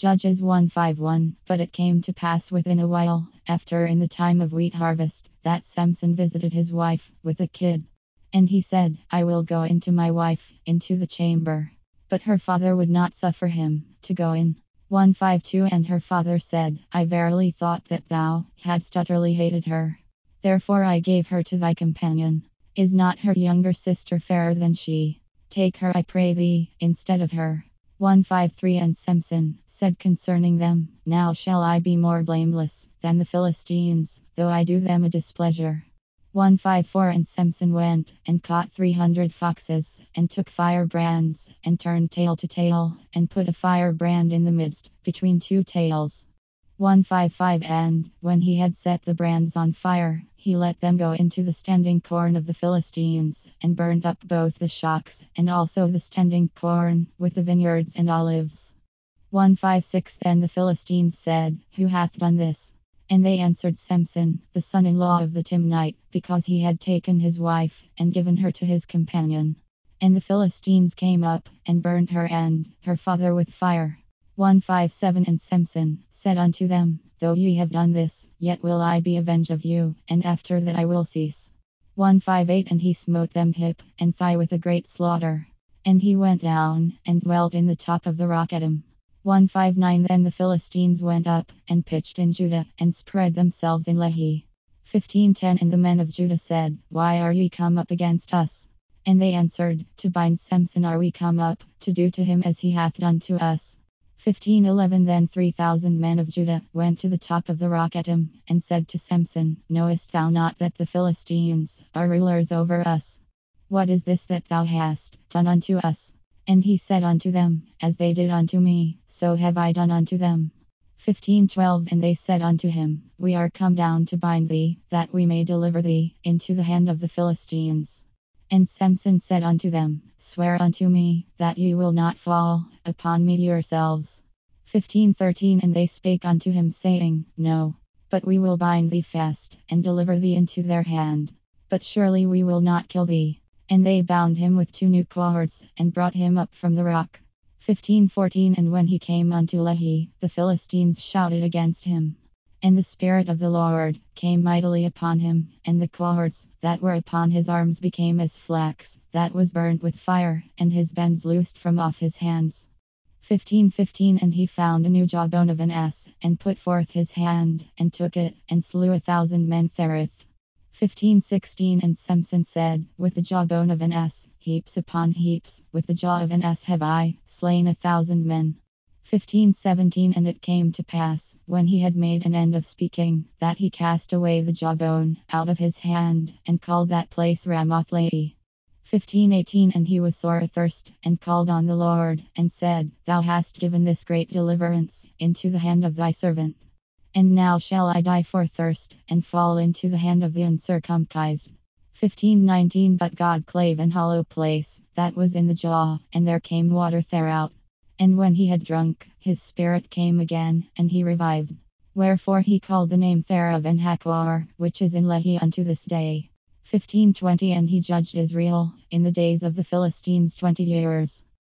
Judges 1:5-1. But it came to pass within a while, after in the time of wheat harvest, that Samson visited his wife with a kid. And he said, I will go into my wife, into the chamber. But her father would not suffer him to go in. 1:5-2. And her father said, I verily thought that thou hadst utterly hated her. Therefore I gave her to thy companion. Is not her younger sister fairer than she? Take her, I pray thee, instead of her. 1:5-3. And Samson said concerning them, Now shall I be more blameless than the Philistines, though I do them a displeasure. 1:5-4. And Samson went and caught 300 foxes, and took firebrands, and turned tail to tail, and put a firebrand in the midst, between two tails. 1:5-5. And when he had set the brands on fire, he let them go into the standing corn of the Philistines, and burned up both the shocks, and also the standing corn, with the vineyards and olives. 1:5-6. Then the Philistines said, Who hath done this? And they answered, Samson, the son-in-law of the Timnite, because he had taken his wife, and given her to his companion. And the Philistines came up, and burned her and her father with fire. 1:5-7. And Samson said unto them, Though ye have done this, yet will I be avenged of you, and after that I will cease. 1:5-8. And he smote them hip and thigh with a great slaughter. And he went down, and dwelt in the top of the rock Edom. 1:5-9. Then the Philistines went up, and pitched in Judah, and spread themselves in Lehi. 15:10. And the men of Judah said, Why are ye come up against us? And they answered, To bind Samson are we come up, to do to him as he hath done to us. 15:11. Then 3,000 men of Judah went to the top of the rock Edom, and said to Samson, Knowest thou not that the Philistines are rulers over us? What is this that thou hast done unto us? And he said unto them, As they did unto me, so have I done unto them. 15:12. And they said unto him, We are come down to bind thee, that we may deliver thee into the hand of the Philistines. And Samson said unto them, Swear unto me, that ye will not fall upon me yourselves. 15:13. And they spake unto him, saying, No, but we will bind thee fast, and deliver thee into their hand. But surely we will not kill thee. And they bound him with 2 new cords, and brought him up from the rock. 15:14. And when he came unto Lehi, the Philistines shouted against him. And the Spirit of the Lord came mightily upon him, and the cords that were upon his arms became as flax that was burnt with fire, and his bands loosed from off his hands. 15:15. And he found a new jawbone of an ass, and put forth his hand, and took it, and slew 1,000 men therewith. 15:16. And Samson said, With the jawbone of an ass, heaps upon heaps, with the jaw of an ass have I slain 1,000 men. 15:17. And it came to pass, when he had made an end of speaking, that he cast away the jawbone out of his hand, and called that place Ramoth-lehi. 15:18. And he was sore athirst, and called on the Lord, and said, Thou hast given this great deliverance into the hand of thy servant. And now shall I die for thirst, and fall into the hand of the uncircumcised. 15:19. But God clave an hollow place that was in the jaw, and there came water thereout. And when he had drunk, his spirit came again, and he revived. Wherefore he called the name thereof En-hakkore, which is in Lehi unto this day. 15:20. And he judged Israel in the days of the Philistines 20 years.